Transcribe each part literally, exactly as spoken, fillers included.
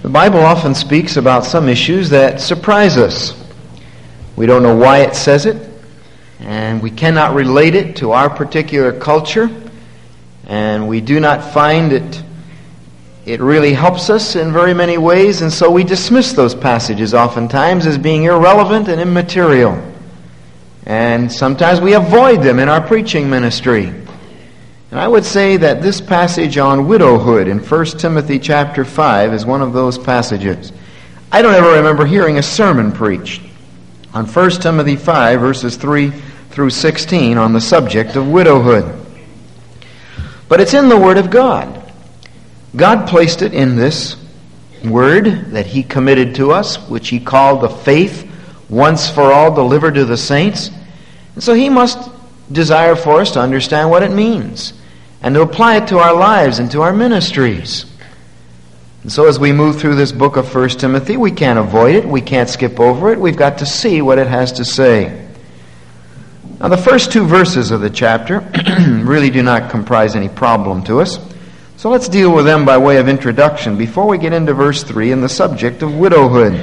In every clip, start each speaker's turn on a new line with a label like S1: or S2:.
S1: The Bible often speaks about some issues that surprise us. We don't know why it says it, and we cannot relate it to our particular culture, and we do not find it it really helps us in very many ways, and so we dismiss those passages oftentimes as being irrelevant and immaterial. And sometimes we avoid them in our preaching ministry. And I would say that this passage on widowhood in First Timothy chapter five is one of those passages. I don't ever remember hearing a sermon preached on First Timothy five, verses three through sixteen, on the subject of widowhood. But it's in the Word of God. God placed it in this Word that He committed to us, which He called the faith once for all delivered to the saints. And so He must desire for us to understand what it means and to apply it to our lives and to our ministries. And so as we move through this book of First Timothy, we can't avoid it, we can't skip over it, we've got to see what it has to say. Now the first two verses of the chapter really do not comprise any problem to us, so let's deal with them by way of introduction before we get into verse three and the subject of widowhood.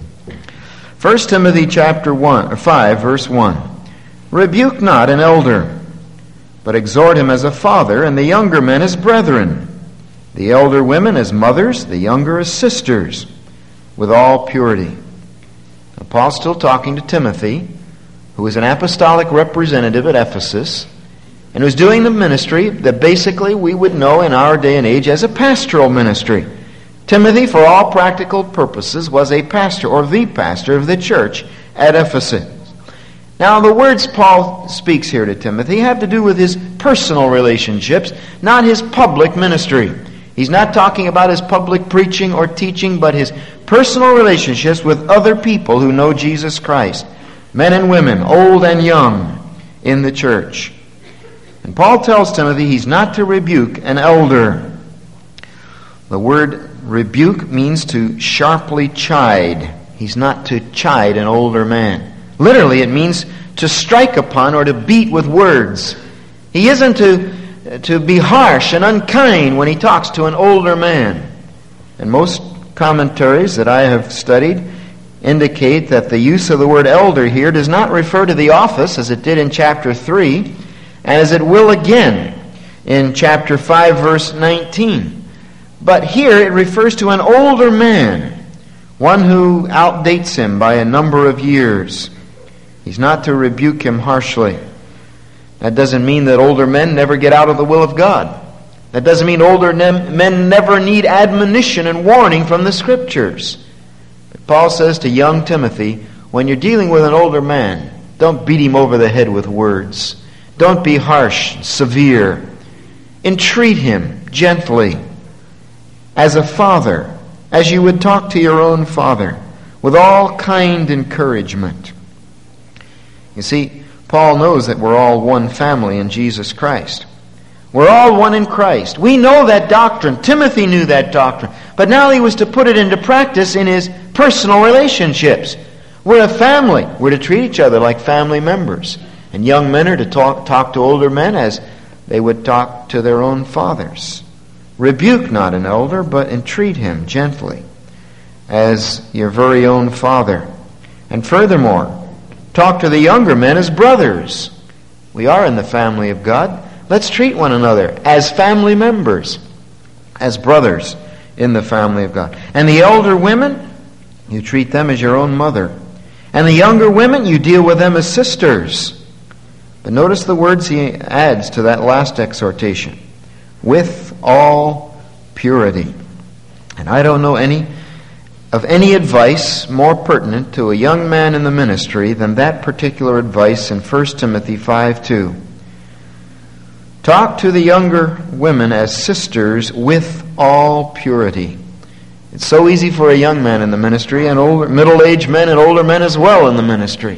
S1: First Timothy chapter one, or five, verse one. Rebuke not an elder, but exhort him as a father, and the younger men as brethren, the elder women as mothers, the younger as sisters, with all purity. Now, Paul's still talking to Timothy, who is an apostolic representative at Ephesus, and who's doing the ministry that basically we would know in our day and age as a pastoral ministry. Timothy, for all practical purposes, was a pastor, or the pastor of the church at Ephesus. Now, the words Paul speaks here to Timothy have to do with his personal relationships, not his public ministry. He's not talking about his public preaching or teaching, but his personal relationships with other people who know Jesus Christ, men and women, old and young, in the church. And Paul tells Timothy he's not to rebuke an elder. The word rebuke means to sharply chide. He's not to chide an older man. Literally, it means to strike upon or to beat with words. He isn't to, to be harsh and unkind when he talks to an older man. And most commentaries that I have studied indicate that the use of the word elder here does not refer to the office as it did in chapter three, and as it will again in chapter five, verse nineteen. But here it refers to an older man, one who outdates him by a number of years. He's not to rebuke him harshly. That doesn't mean that older men never get out of the will of God. That doesn't mean older men never need admonition and warning from the Scriptures. But Paul says to young Timothy, when you're dealing with an older man, don't beat him over the head with words. Don't be harsh, severe. Entreat him gently, as a father, as you would talk to your own father, with all kind encouragement. You see, Paul knows that we're all one family in Jesus Christ. We're all one in Christ. We know that doctrine. Timothy knew that doctrine. But now he was to put it into practice in his personal relationships. We're a family. We're to treat each other like family members. And young men are to talk, talk to older men as they would talk to their own fathers. Rebuke not an elder, but entreat him gently, as your very own father. And furthermore, talk to the younger men as brothers. We are in the family of God. Let's treat one another as family members, as brothers in the family of God. And the elder women, you treat them as your own mother. And the younger women, you deal with them as sisters. But notice the words he adds to that last exhortation. With all purity. And I don't know any of any advice more pertinent to a young man in the ministry than that particular advice in First Timothy five two. Talk to the younger women as sisters with all purity. It's so easy for a young man in the ministry, and older, middle-aged men and older men as well in the ministry,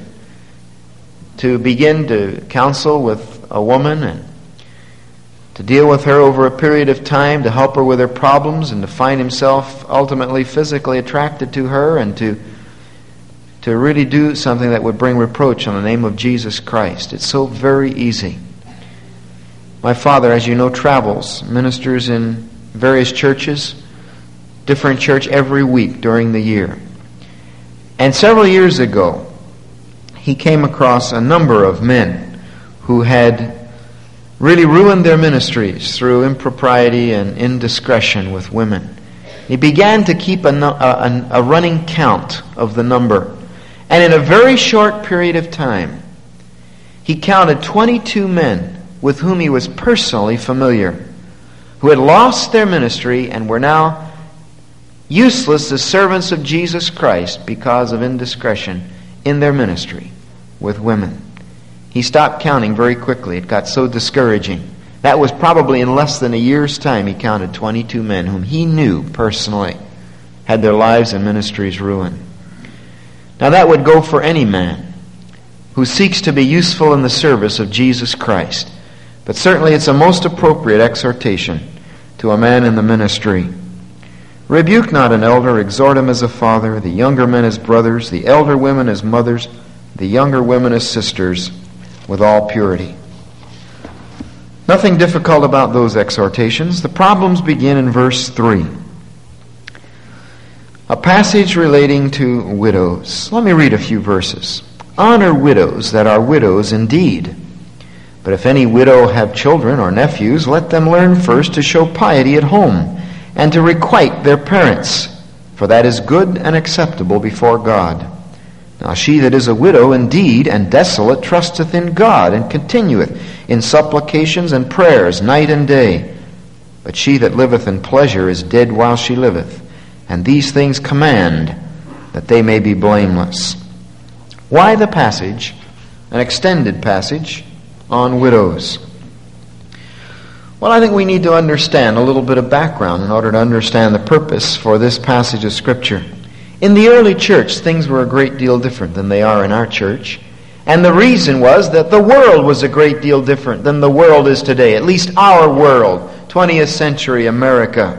S1: to begin to counsel with a woman and to deal with her over a period of time, to help her with her problems, and to find himself ultimately physically attracted to her, and to to really do something that would bring reproach on the name of Jesus Christ. It's so very easy. My father, as you know, travels, ministers in various churches different church every week during the year. And several years ago, he came across a number of men who had really ruined their ministries through impropriety and indiscretion with women. He began to keep a, a, a running count of the number. And in a very short period of time, he counted twenty-two men with whom he was personally familiar, who had lost their ministry and were now useless as servants of Jesus Christ because of indiscretion in their ministry with women. He stopped counting very quickly. It got so discouraging. That was probably in less than a year's time he counted twenty-two men whom he knew personally had their lives and ministries ruined. Now that would go for any man who seeks to be useful in the service of Jesus Christ. But certainly it's a most appropriate exhortation to a man in the ministry. Rebuke not an elder, exhort him as a father, the younger men as brothers, the elder women as mothers, the younger women as sisters, with all purity. Nothing difficult about those exhortations. The problems begin in verse three. A passage relating to widows. Let me read a few verses. Honor widows that are widows indeed. But if any widow have children or nephews, let them learn first to show piety at home, and to requite their parents, for that is good and acceptable before God. Now she that is a widow indeed and desolate trusteth in God, and continueth in supplications and prayers night and day. But she that liveth in pleasure is dead while she liveth. And these things command, that they may be blameless. Why the passage, an extended passage, on widows? Well, I think we need to understand a little bit of background in order to understand the purpose for this passage of Scripture. In the early church, things were a great deal different than they are in our church. And the reason was that the world was a great deal different than the world is today, at least our world, twentieth century America.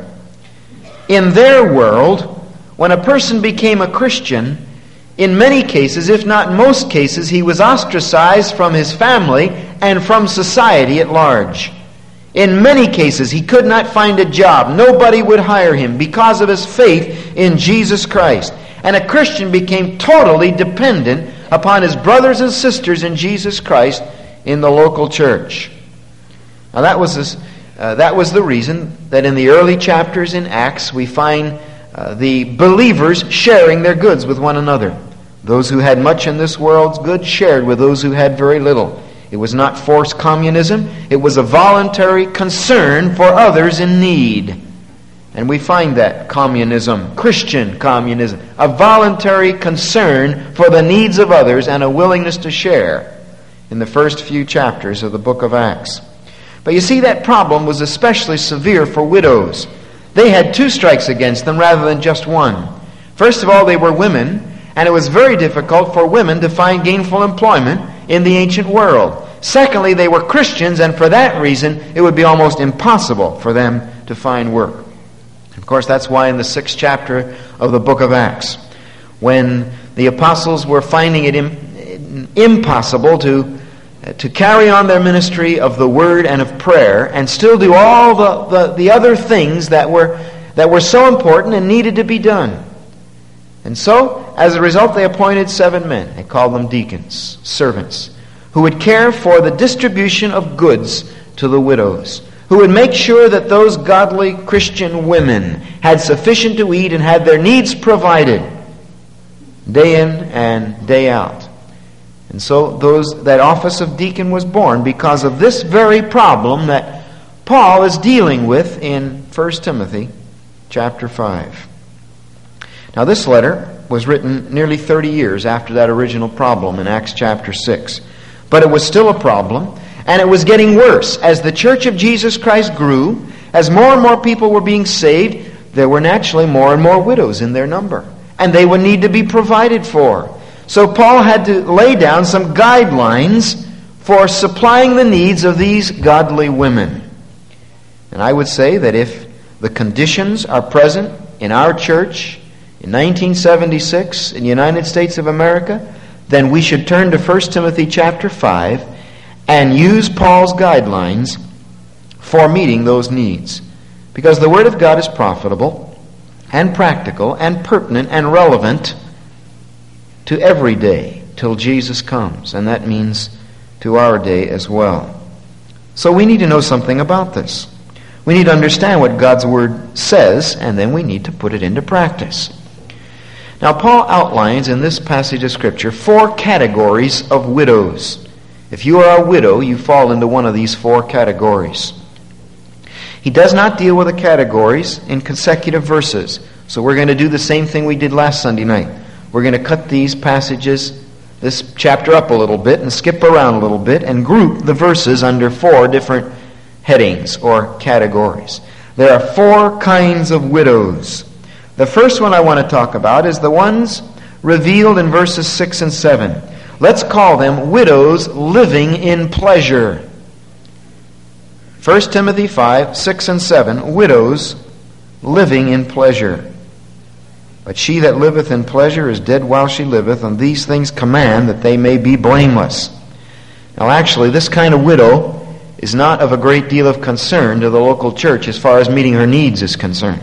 S1: In their world, when a person became a Christian, in many cases, if not most cases, he was ostracized from his family and from society at large. In many cases, he could not find a job. Nobody would hire him because of his faith in Jesus Christ. And a Christian became totally dependent upon his brothers and sisters in Jesus Christ in the local church. Now that was this, uh, that was the reason that in the early chapters in Acts we find uh, the believers sharing their goods with one another. Those who had much in this world's goods shared with those who had very little. It was not forced communism. It was a voluntary concern for others in need. And we find that communism, Christian communism, a voluntary concern for the needs of others and a willingness to share in the first few chapters of the book of Acts. But you see, that problem was especially severe for widows. They had two strikes against them rather than just one. First of all, they were women, and it was very difficult for women to find gainful employment in the ancient world. Secondly, they were Christians, and for that reason, it would be almost impossible for them to find work. Of course, that's why in the sixth chapter of the book of Acts, when the apostles were finding it im- impossible to, to carry on their ministry of the word and of prayer and still do all the, the, the other things that were, that were so important and needed to be done. And so, as a result, they appointed seven men. They called them deacons, servants, who would care for the distribution of goods to the widows, who would make sure that those godly Christian women had sufficient to eat and had their needs provided day in and day out. And so those that office of deacon was born because of this very problem that Paul is dealing with in First Timothy chapter five. Now this letter was written nearly thirty years after that original problem in Acts chapter six. But it was still a problem, and it was getting worse. As the Church of Jesus Christ grew, as more and more people were being saved, there were naturally more and more widows in their number. And they would need to be provided for. So Paul had to lay down some guidelines for supplying the needs of these godly women. And I would say that if the conditions are present in our church in nineteen seventy-six in the United States of America, then we should turn to First Timothy chapter five and use Paul's guidelines for meeting those needs. Because the Word of God is profitable, and practical and pertinent and relevant to every day till Jesus comes. And that means to our day as well. So we need to know something about this. We need to understand what God's Word says, and then we need to put it into practice. Now, Paul outlines in this passage of Scripture four categories of widows. If you are a widow, you fall into one of these four categories. He does not deal with the categories in consecutive verses. So we're going to do the same thing we did last Sunday night. We're going to cut these passages, this chapter up a little bit and skip around a little bit and group the verses under four different headings or categories. There are four kinds of widows. The first one I want to talk about is the ones revealed in verses six and seven. Let's call them widows living in pleasure. First Timothy five, six and seven, widows living in pleasure. But she that liveth in pleasure is dead while she liveth, and these things command that they may be blameless. Now actually, this kind of widow is not of a great deal of concern to the local church as far as meeting her needs is concerned.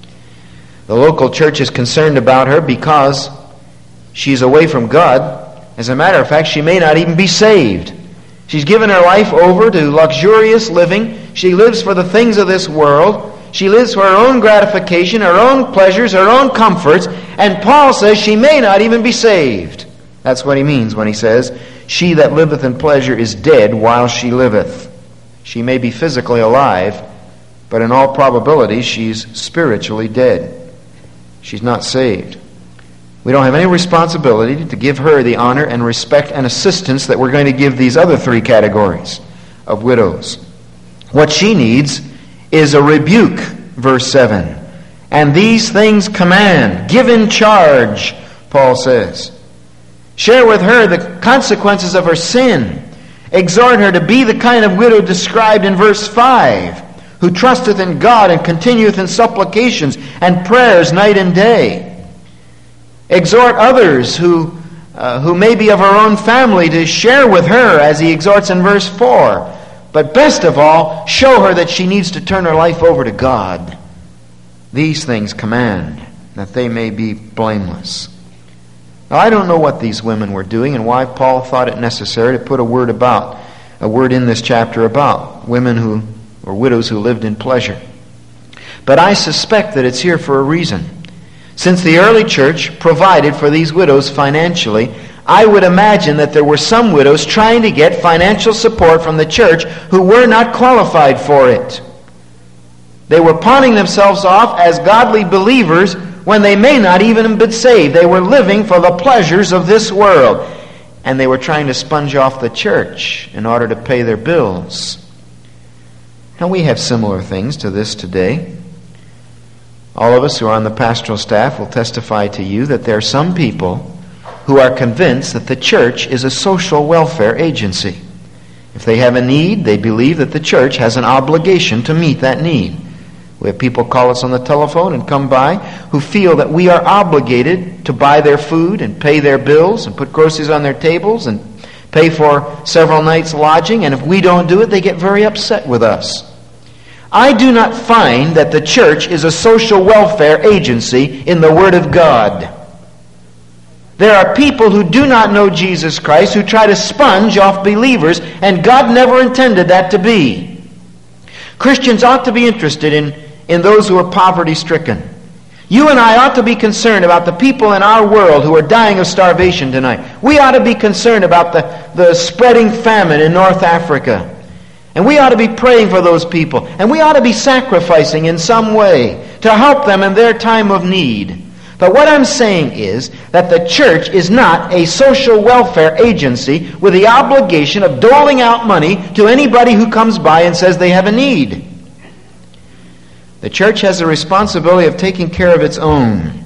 S1: The local church is concerned about her because she's away from God. As a matter of fact, she may not even be saved. She's given her life over to luxurious living. She lives for the things of this world. She lives for her own gratification, her own pleasures, her own comforts. And Paul says she may not even be saved. That's what he means when he says, she that liveth in pleasure is dead while she liveth. She may be physically alive, but in all probability she's spiritually dead. She's not saved. We don't have any responsibility to give her the honor and respect and assistance that we're going to give these other three categories of widows. What she needs is a rebuke, verse seven. And these things command, give in charge, Paul says. Share with her the consequences of her sin. Exhort her to be the kind of widow described in verse five, who trusteth in God and continueth in supplications and prayers night and day. Exhort others who, uh, who may be of her own family to share with her, as he exhorts in verse four. But best of all, show her that she needs to turn her life over to God. These things command, that they may be blameless. Now, I don't know what these women were doing and why Paul thought it necessary to put a word about, a word in this chapter about women who, or widows who lived in pleasure. But I suspect that it's here for a reason. Since the early church provided for these widows financially, I would imagine that there were some widows trying to get financial support from the church who were not qualified for it. They were pawning themselves off as godly believers when they may not even have been saved. They were living for the pleasures of this world, and they were trying to sponge off the church in order to pay their bills. Now, we have similar things to this today. All of us who are on the pastoral staff will testify to you that there are some people who are convinced that the church is a social welfare agency. If they have a need, they believe that the church has an obligation to meet that need. We have people call us on the telephone and come by who feel that we are obligated to buy their food and pay their bills and put groceries on their tables and pay for several nights' lodging, and if we don't do it, they get very upset with us. I do not find that the church is a social welfare agency in the Word of God. There are people who do not know Jesus Christ who try to sponge off believers, and God never intended that to be. Christians ought to be interested in, in those who are poverty-stricken. You and I ought to be concerned about the people in our world who are dying of starvation tonight. We ought to be concerned about the, the spreading famine in North Africa. And we ought to be praying for those people. And we ought to be sacrificing in some way to help them in their time of need. But what I'm saying is that the church is not a social welfare agency with the obligation of doling out money to anybody who comes by and says they have a need. The church has a responsibility of taking care of its own.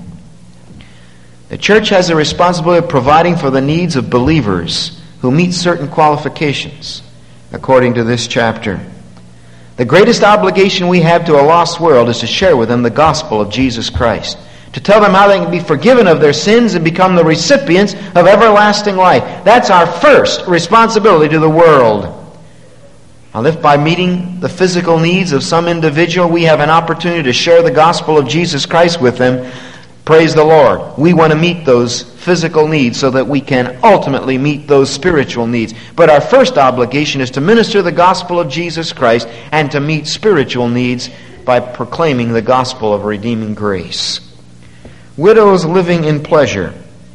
S1: The church has a responsibility of providing for the needs of believers who meet certain qualifications, according to this chapter. The greatest obligation we have to a lost world is to share with them the gospel of Jesus Christ, to tell them how they can be forgiven of their sins and become the recipients of everlasting life. That's our first responsibility to the world. Now, if by meeting the physical needs of some individual we have an opportunity to share the gospel of Jesus Christ with them, praise the Lord. We want to meet those physical needs so that we can ultimately meet those spiritual needs. But our first obligation is to minister the gospel of Jesus Christ and to meet spiritual needs by proclaiming the gospel of redeeming grace. Widows living in pleasure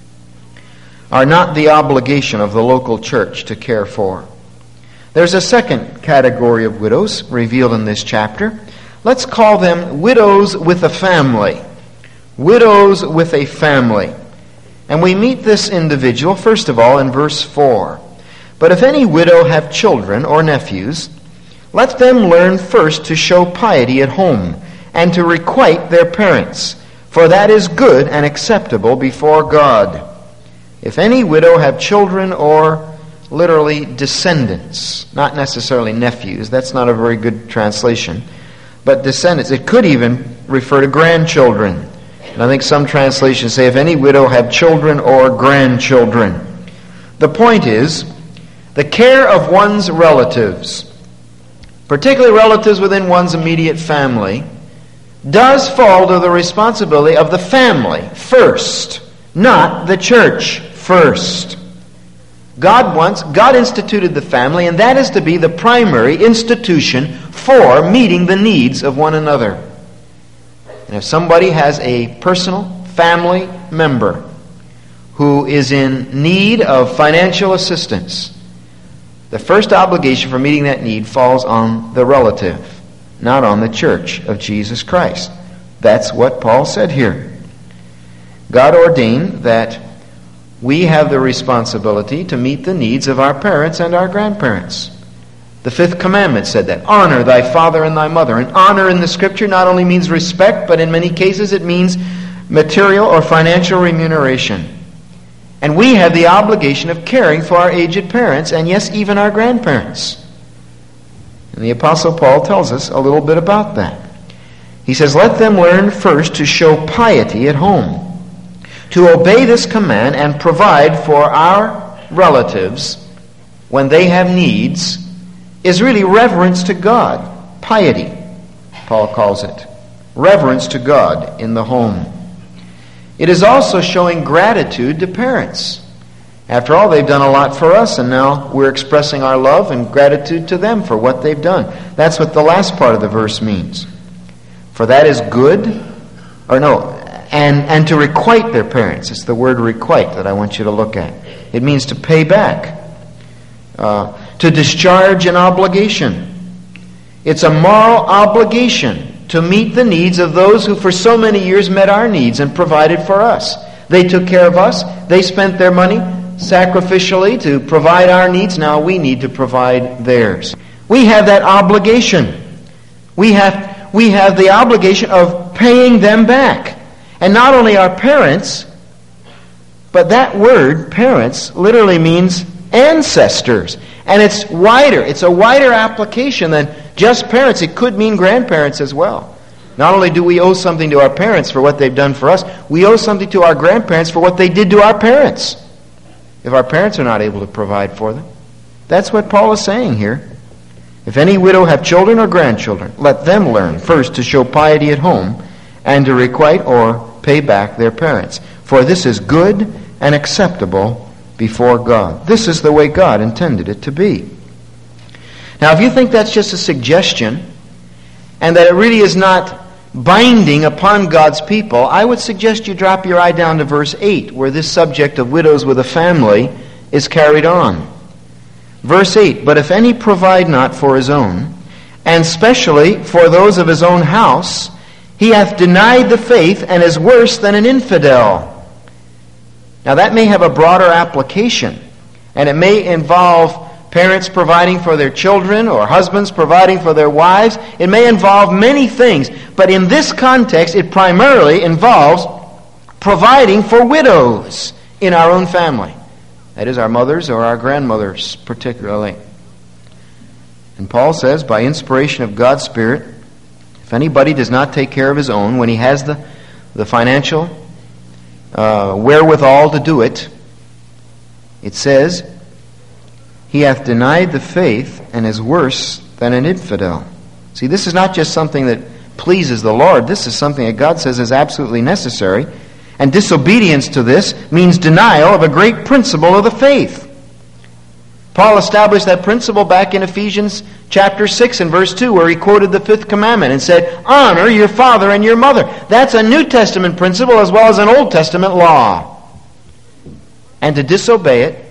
S1: are not the obligation of the local church to care for. There's a second category of widows revealed in this chapter. Let's call them widows with a family. Widows with a family. And we meet this individual, first of all, in verse four. But if any widow have children or nephews, let them learn first to show piety at home, and to requite their parents, for that is good and acceptable before God. If any widow have children or literally descendants, not necessarily nephews, that's not a very good translation, but descendants. It could even refer to grandchildren. And I think some translations say, if any widow have children or grandchildren. The point is, the care of one's relatives, particularly relatives within one's immediate family, does fall to the responsibility of the family first, not the church first. God wants, God instituted the family, and that is to be the primary institution for meeting the needs of one another. And if somebody has a personal family member who is in need of financial assistance, the first obligation for meeting that need falls on the relative, not on the church of Jesus Christ. That's what Paul said here. God ordained that we have the responsibility to meet the needs of our parents and our grandparents. The fifth commandment said that. Honor thy father and thy mother. And honor in the Scripture not only means respect, but in many cases it means material or financial remuneration. And we have the obligation of caring for our aged parents, and yes, even our grandparents. And the Apostle Paul tells us a little bit about that. He says, let them learn first to show piety at home. To obey this command and provide for our relatives when they have needs is really reverence to God. Piety, Paul calls it. Reverence to God in the home. It is also showing gratitude to parents. After all, they've done a lot for us, and now we're expressing our love and gratitude to them for what they've done. That's what the last part of the verse means. For that is good, or no, and, and to requite their parents. It's the word requite that I want you to look at. It means to pay back, uh, to discharge an obligation. It's a moral obligation to meet the needs of those who for so many years met our needs and provided for us. They took care of us. They spent their money sacrificially to provide our needs. Now we need to provide theirs. We have that obligation. We have, we have the obligation of paying them back. And not only our parents, but that word, parents, literally means ancestors. And it's wider. It's a wider application than just parents. It could mean grandparents as well. Not only do we owe something to our parents for what they've done for us, we owe something to our grandparents for what they did to our parents. If our parents are not able to provide for them. That's what Paul is saying here. If any widow have children or grandchildren, let them learn first to show piety at home and to requite or pay back their parents. For this is good and acceptable before God. This is the way God intended it to be. Now, if you think that's just a suggestion and that it really is not binding upon God's people, I would suggest you drop your eye down to verse eight, where this subject of widows with a family is carried on. Verse eight, but if any provide not for his own, and specially for those of his own house, he hath denied the faith and is worse than an infidel. Now that may have a broader application, and it may involve parents providing for their children or husbands providing for their wives. It may involve many things, but in this context it primarily involves providing for widows in our own family. That is, our mothers or our grandmothers particularly. And Paul says, by inspiration of God's Spirit, if anybody does not take care of his own when he has the, the financial uh, wherewithal to do it, it says, he hath denied the faith and is worse than an infidel. See, this is not just something that pleases the Lord. This is something that God says is absolutely necessary. And disobedience to this means denial of a great principle of the faith. Paul established that principle back in Ephesians chapter six and verse two, where he quoted the fifth commandment and said, honor your father and your mother. That's a New Testament principle as well as an Old Testament law. And to disobey it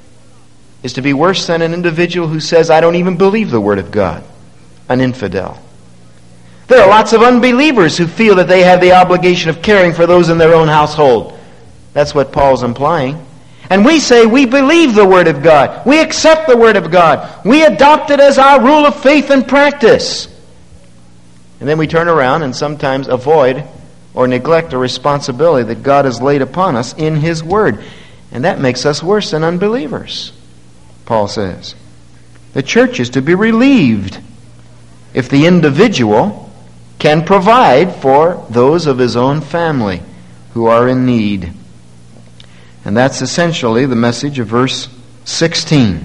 S1: is to be worse than an individual who says, I don't even believe the Word of God, an infidel. There are lots of unbelievers who feel that they have the obligation of caring for those in their own household. That's what Paul's implying. And we say we believe the Word of God. We accept the Word of God. We adopt it as our rule of faith and practice. And then we turn around and sometimes avoid or neglect a responsibility that God has laid upon us in His Word. And that makes us worse than unbelievers, Paul says. The church is to be relieved if the individual can provide for those of his own family who are in need. And that's essentially the message of verse sixteen.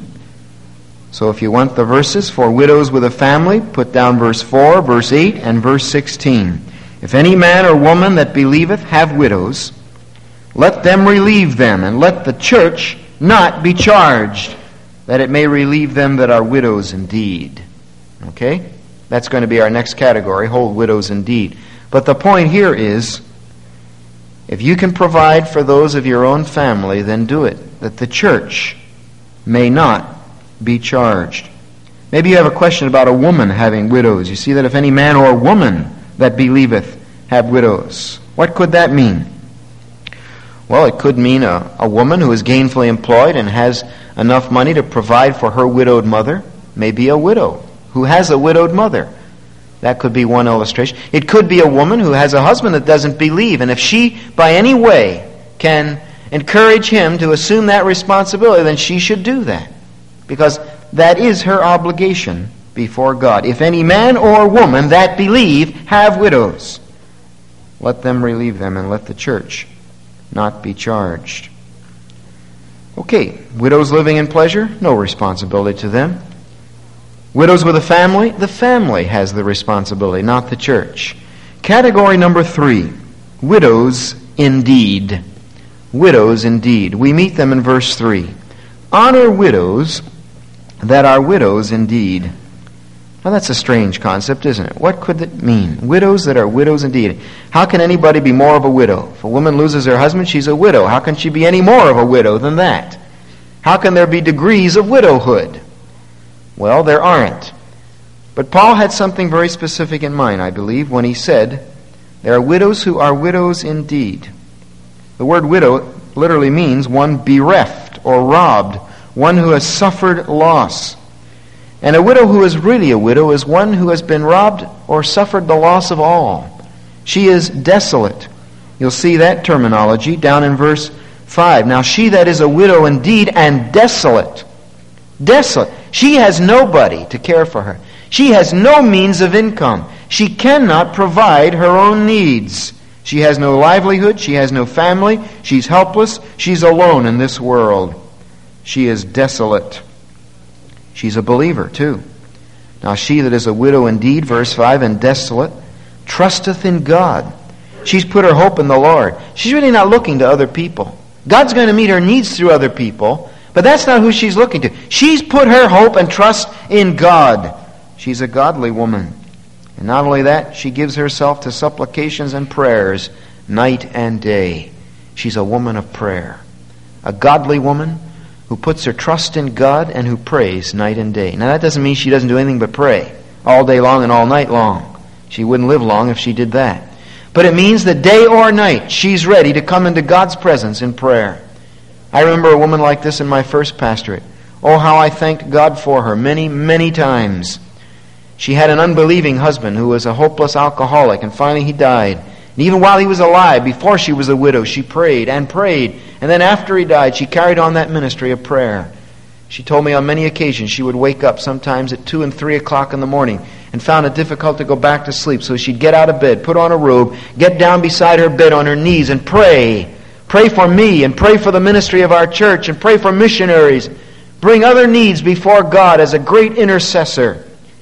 S1: So if you want the verses for widows with a family, put down verse four, verse eight, and verse sixteen. If any man or woman that believeth have widows, let them relieve them, and let the church not be charged, that it may relieve them that are widows indeed. Okay? That's going to be our next category, hold widows indeed. But the point here is, if you can provide for those of your own family, then do it, that the church may not be charged. Maybe you have a question about a woman having widows. You see that if any man or woman that believeth have widows. What could that mean? Well, it could mean a, a woman who is gainfully employed and has enough money to provide for her widowed mother, maybe a widow who has a widowed mother. That could be one illustration. It could be a woman who has a husband that doesn't believe, and if she, by any way, can encourage him to assume that responsibility, then she should do that. Because that is her obligation before God. If any man or woman that believe have widows, let them relieve them, and let the church not be charged. Okay, widows living in pleasure, no responsibility to them. Widows with a family, the family has the responsibility, not the church. Category number three, widows indeed. Widows indeed. We meet them in verse three. Honor widows that are widows indeed. Now that's a strange concept, isn't it? What could that mean? Widows that are widows indeed. How can anybody be more of a widow? If a woman loses her husband, she's a widow. How can she be any more of a widow than that? How can there be degrees of widowhood? Well, there aren't. But Paul had something very specific in mind, I believe, when he said, there are widows who are widows indeed. The word widow literally means one bereft or robbed, one who has suffered loss. And a widow who is really a widow is one who has been robbed or suffered the loss of all. She is desolate. You'll see that terminology down in verse five. Now she that is a widow indeed and desolate, desolate. She has nobody to care for her. She has no means of income. She cannot provide her own needs. She has no livelihood. She has no family. She's helpless. She's alone in this world. She is desolate. She's a believer too. Now she that is a widow indeed, verse five, and desolate, trusteth in God. She's put her hope in the Lord. She's really not looking to other people. God's going to meet her needs through other people, but that's not who she's looking to. She's put her hope and trust in God. She's a godly woman. And not only that, she gives herself to supplications and prayers night and day. She's a woman of prayer. A godly woman who puts her trust in God and who prays night and day. Now that doesn't mean she doesn't do anything but pray all day long and all night long. She wouldn't live long if she did that. But it means that day or night she's ready to come into God's presence in prayer. I remember a woman like this in my first pastorate. Oh, how I thanked God for her many, many times. She had an unbelieving husband who was a hopeless alcoholic, and finally he died. And even while he was alive, before she was a widow, she prayed and prayed. And then after he died, she carried on that ministry of prayer. She told me on many occasions she would wake up sometimes at two and three o'clock in the morning and found it difficult to go back to sleep. So she'd get out of bed, put on a robe, get down beside her bed on her knees and pray. Pray for me and pray for the ministry of our church and pray for missionaries. Bring other needs before God as a great intercessor.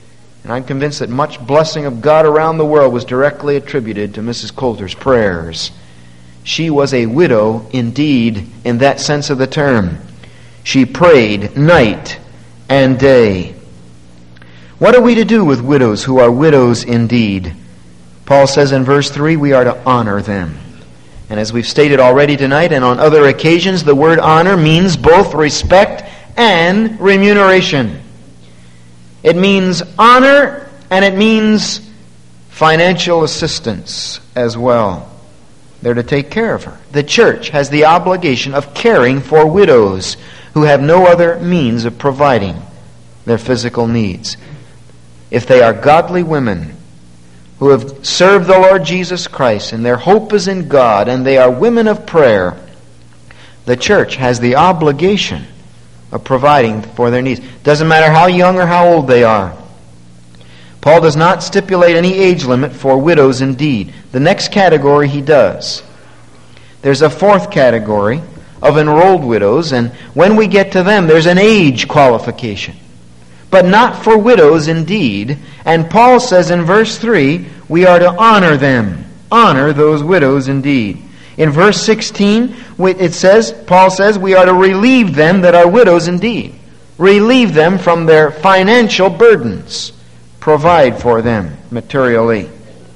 S1: And I'm convinced that much blessing of God around the world was directly attributed to Missus Coulter's prayers. She was a widow indeed in that sense of the term. She prayed night and day. What are we to do with widows who are widows indeed? Paul says in verse three, we are to honor them. And as we've stated already tonight and on other occasions, the word honor means both respect and remuneration. It means honor and it means financial assistance as well. They're to take care of her. The church has the obligation of caring for widows who have no other means of providing their physical needs. If they are godly women who have served the Lord Jesus Christ and their hope is in God and they are women of prayer, the church has the obligation of providing for their needs. Doesn't matter how young or how old they are. Paul does not stipulate any age limit for widows indeed. The next category he does. There's a fourth category of enrolled widows, and when we get to them, there's an age qualification. But not for widows indeed. And Paul says in verse three, we are to honor them. Honor those widows indeed. In verse sixteen, it says, Paul says, we are to relieve them that are widows indeed. Relieve them from their financial burdens. Provide for them materially.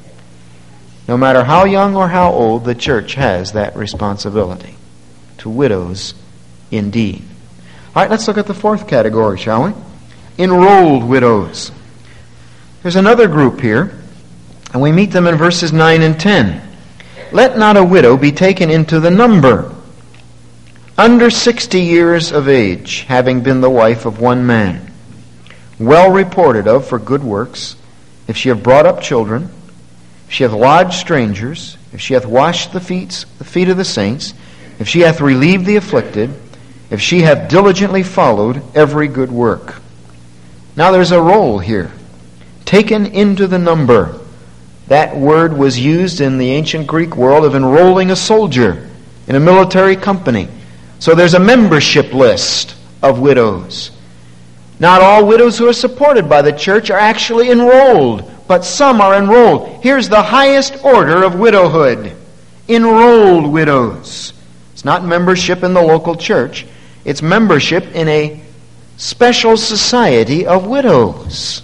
S1: No matter how young or how old, the church has that responsibility. To widows indeed. All right, let's look at the fourth category, shall we? Enrolled widows. There's another group here, and we meet them in verses nine and ten. Let not a widow be taken into the number, under sixty years of age, having been the wife of one man, well reported of for good works, if she have brought up children, if she hath lodged strangers, if she hath washed the feet, the feet of the saints, if she hath relieved the afflicted, if she hath diligently followed every good work. Now there's a role here. Taken into the number. That word was used in the ancient Greek world of enrolling a soldier in a military company. So there's a membership list of widows. Not all widows who are supported by the church are actually enrolled, but some are enrolled. Here's the highest order of widowhood. Enrolled widows. It's not membership in the local church. It's membership in a special society of widows.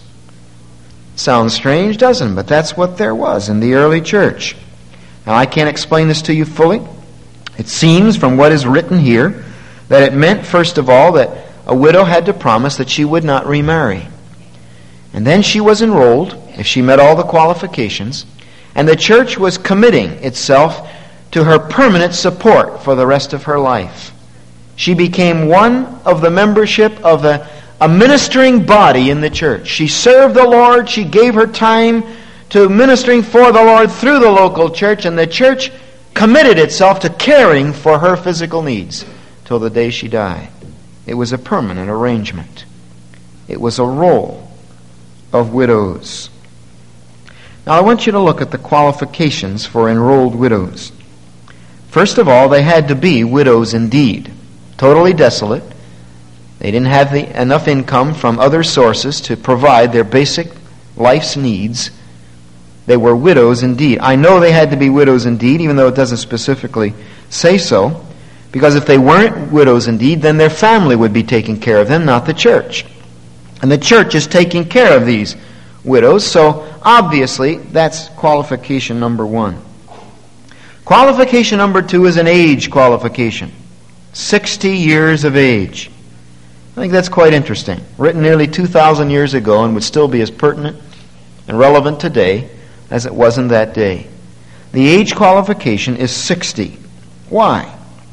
S1: Sounds strange, doesn't it? But that's what there was in the early church. Now, I can't explain this to you fully. It seems from what is written here that it meant, first of all, that a widow had to promise that she would not remarry. And then she was enrolled, if she met all the qualifications, and the church was committing itself to her permanent support for the rest of her life. She became one of the membership of a, a ministering body in the church. She served the Lord. She gave her time to ministering for the Lord through the local church, and the church committed itself to caring for her physical needs till the day she died. It was a permanent arrangement. It was a role of widows. Now I want you to look at the qualifications for enrolled widows. First of all, they had to be widows indeed. Totally desolate. They didn't have the, enough income from other sources to provide their basic life's needs. They were widows indeed. I know they had to be widows indeed, even though it doesn't specifically say so, because if they weren't widows indeed, then their family would be taking care of them, not the church. And the church is taking care of these widows, so obviously that's qualification number one. Qualification number two is an age qualification. sixty years of age. I think that's quite interesting. Written nearly two thousand years ago and would still be as pertinent and relevant today as it was in that day. The age qualification is sixty. Why?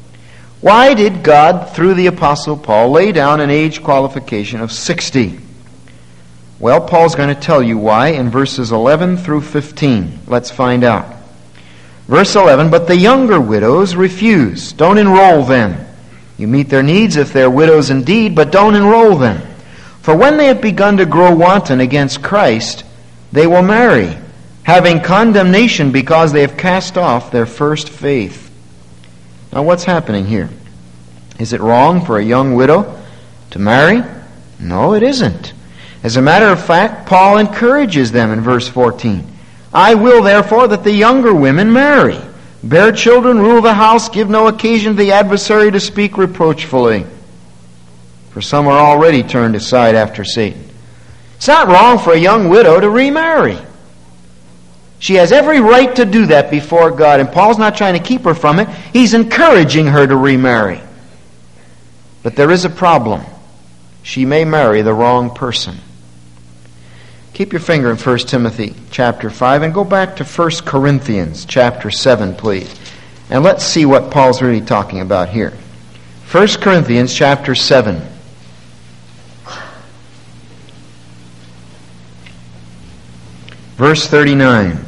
S1: Why did God, through the Apostle Paul, lay down an age qualification of sixty? Well, Paul's going to tell you why in verses eleven through fifteen. Let's find out. Verse eleven, but the younger widows refuse. Don't enroll them. You meet their needs if they're widows indeed, but don't enroll them. For when they have begun to grow wanton against Christ, they will marry, having condemnation because they have cast off their first faith. Now what's happening here? Is it wrong for a young widow to marry? No, it isn't. As a matter of fact, Paul encourages them in verse fourteen. I will therefore that the younger women marry, bear children, rule the house, give no occasion to the adversary to speak reproachfully. For some are already turned aside after Satan. It's not wrong for a young widow to remarry. She has every right to do that before God, and Paul's not trying to keep her from it. He's encouraging her to remarry. But there is a problem. She may marry the wrong person. Keep your finger in First Timothy chapter five and go back to First Corinthians chapter seven, please. And let's see what Paul's really talking about here. First Corinthians chapter seven. Verse thirty-nine.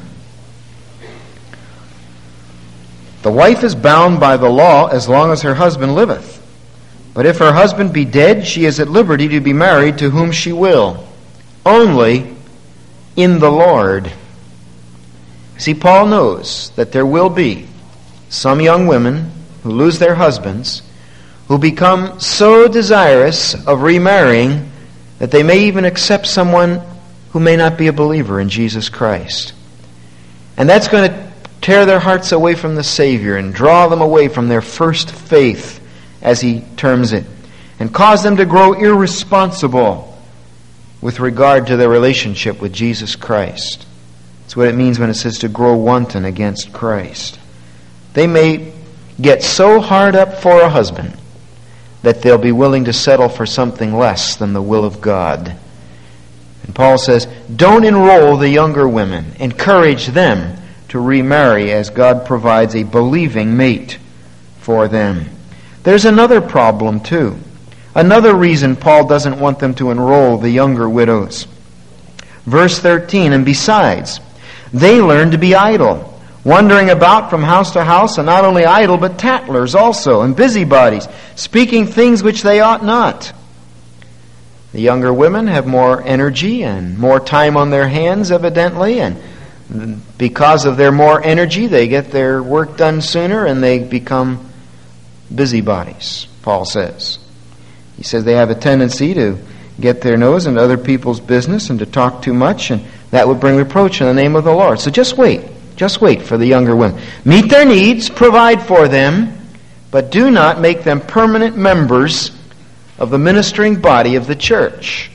S1: The wife is bound by the law as long as her husband liveth. But if her husband be dead, she is at liberty to be married to whom she will, only in the Lord. See, Paul knows that there will be some young women who lose their husbands, who become so desirous of remarrying that they may even accept someone who may not be a believer in Jesus Christ. And that's going to tear their hearts away from the Savior and draw them away from their first faith, as he terms it, and cause them to grow irresponsible with regard to their relationship with Jesus Christ. That's what it means when it says to grow wanton against Christ. They may get so hard up for a husband that they'll be willing to settle for something less than the will of God. And Paul says, don't enroll the younger women. Encourage them to remarry as God provides a believing mate for them. There's another problem too. Another reason Paul doesn't want them to enroll the younger widows. Verse thirteen, and besides, they learn to be idle, wandering about from house to house, and not only idle, but tattlers also, and busybodies, speaking things which they ought not. The younger women have more energy and more time on their hands, evidently, and because of their more energy, they get their work done sooner, and they become busybodies, Paul says. He says they have a tendency to get their nose into other people's business and to talk too much, and that would bring reproach in the name of the Lord. So just wait. Just wait for the younger women. Meet their needs, provide for them, but do not make them permanent members of the ministering body of the church.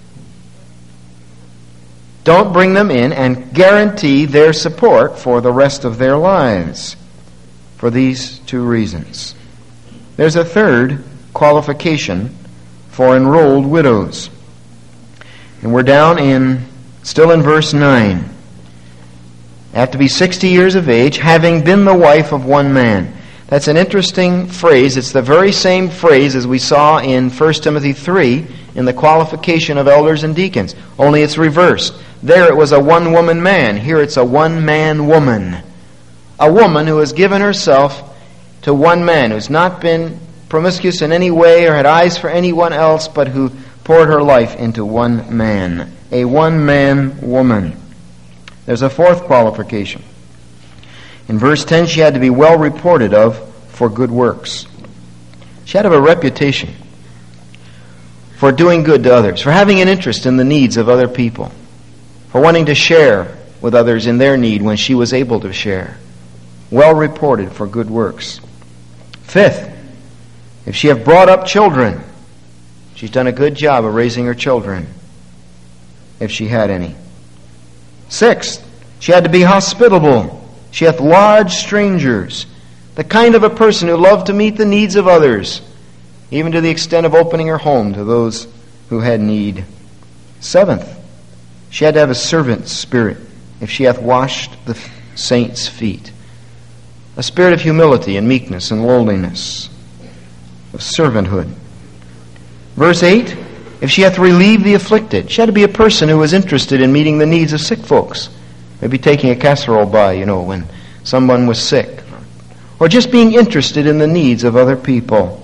S1: Don't bring them in and guarantee their support for the rest of their lives for these two reasons. There's a third qualification for enrolled widows. And we're down in, still in verse nine. They have to be sixty years of age, having been the wife of one man. That's an interesting phrase. It's the very same phrase as we saw in First Timothy three in the qualification of elders and deacons. Only it's reversed. There it was a one-woman man. Here it's a one-man woman. A woman who has given herself to one man, who's not been promiscuous in any way or had eyes for anyone else, but who poured her life into one man. A one-man woman. There's a fourth qualification. In verse ten, she had to be well reported of for good works. She had to have a reputation for doing good to others, for having an interest in the needs of other people, for wanting to share with others in their need when she was able to share. Well reported for good works. Fifth, if she have brought up children, she's done a good job of raising her children, if she had any. Sixth, she had to be hospitable. She hath lodged strangers, the kind of a person who loved to meet the needs of others, even to the extent of opening her home to those who had need. Seventh, she had to have a servant spirit, if she hath washed the saints' feet. A spirit of humility and meekness and lowliness, of servanthood. Verse eight, if she hath relieved the afflicted. She had to be a person who was interested in meeting the needs of sick folks. Maybe taking a casserole by, you know, when someone was sick. Or just being interested in the needs of other people.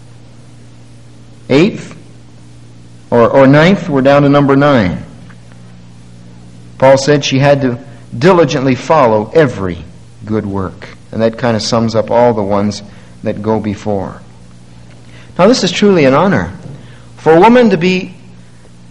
S1: Eighth, or, or ninth, we're down to number nine. Paul said she had to diligently follow every good work. And that kind of sums up all the ones that go before. Now this is truly an honor. For a woman to be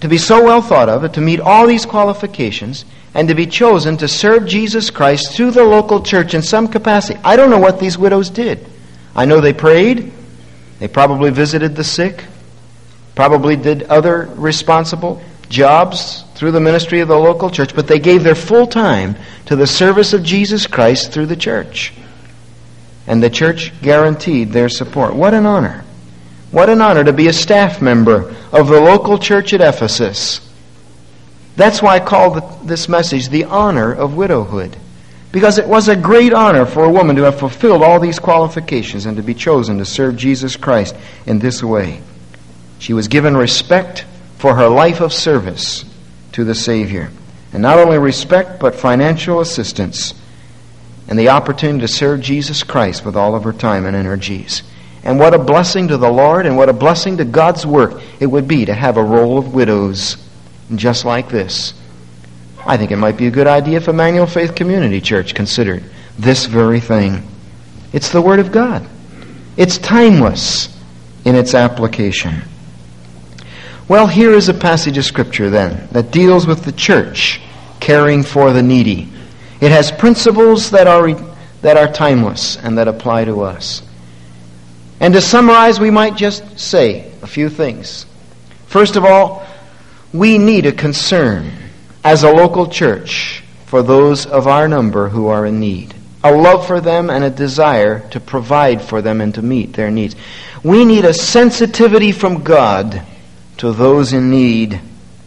S1: to be so well thought of, to meet all these qualifications, and to be chosen to serve Jesus Christ through the local church in some capacity. I don't know what these widows did. I know they prayed. They probably visited the sick. Probably did other responsible jobs through the ministry of the local church. But they gave their full time to the service of Jesus Christ through the church. And the church guaranteed their support. What an honor. What an honor to be a staff member of the local church at Ephesus. That's why I called this message the honor of widowhood. Because it was a great honor for a woman to have fulfilled all these qualifications and to be chosen to serve Jesus Christ in this way. She was given respect for her life of service to the Savior. And not only respect, but financial assistance and the opportunity to serve Jesus Christ with all of her time and energies. And what a blessing to the Lord and what a blessing to God's work it would be to have a roll of widows just like this. I think it might be a good idea if Emmanuel Faith Community Church considered this very thing. It's the Word of God. It's timeless in its application. Well, here is a passage of Scripture then that deals with the church caring for the needy. It has principles that are that are timeless and that apply to us. And to summarize, we might just say a few things. First of all, we need a concern as a local church for those of our number who are in need. A love for them and a desire to provide for them and to meet their needs. We need a sensitivity from God to those in need.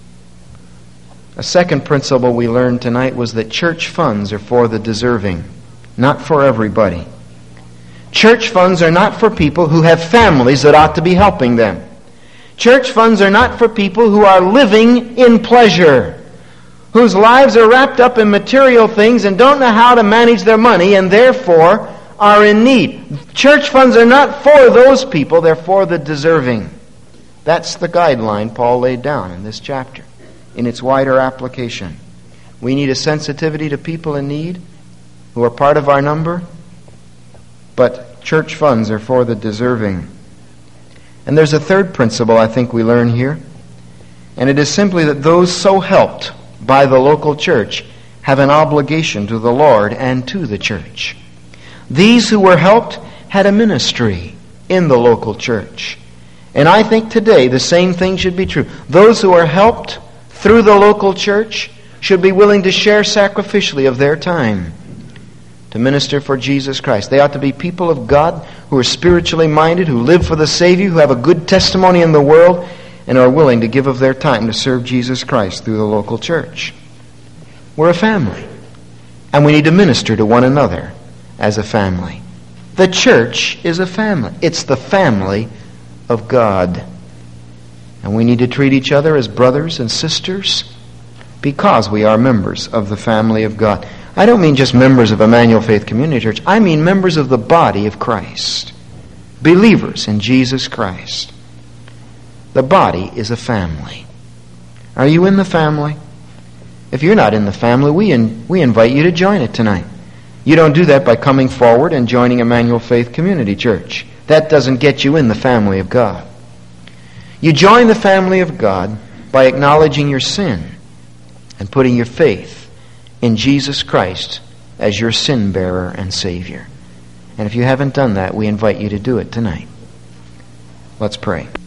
S1: A second principle we learned tonight was that church funds are for the deserving, not for everybody. Church funds are not for people who have families that ought to be helping them. Church funds are not for people who are living in pleasure, whose lives are wrapped up in material things and don't know how to manage their money and therefore are in need. Church funds are not for those people, they're for the deserving. That's the guideline Paul laid down in this chapter, in its wider application. We need a sensitivity to people in need who are part of our number, but church funds are for the deserving. And there's a third principle I think we learn here, and it is simply that those so helped by the local church have an obligation to the Lord and to the church. These who were helped had a ministry in the local church. And I think today the same thing should be true. Those who are helped through the local church should be willing to share sacrificially of their time to minister for Jesus Christ. They ought to be people of God who are spiritually minded, who live for the Savior, who have a good testimony in the world, and are willing to give of their time to serve Jesus Christ through the local church. We're a family, and we need to minister to one another as a family. The church is a family. It's the family of God. And we need to treat each other as brothers and sisters because we are members of the family of God. I don't mean just members of Emmanuel Faith Community Church. I mean members of the body of Christ. Believers in Jesus Christ. The body is a family. Are you in the family? If you're not in the family, we in, we invite you to join it tonight. You don't do that by coming forward and joining Emmanuel Faith Community Church. That doesn't get you in the family of God. You join the family of God by acknowledging your sin and putting your faith in Jesus Christ as your sin bearer and Savior. And if you haven't done that, we invite you to do it tonight. Let's pray.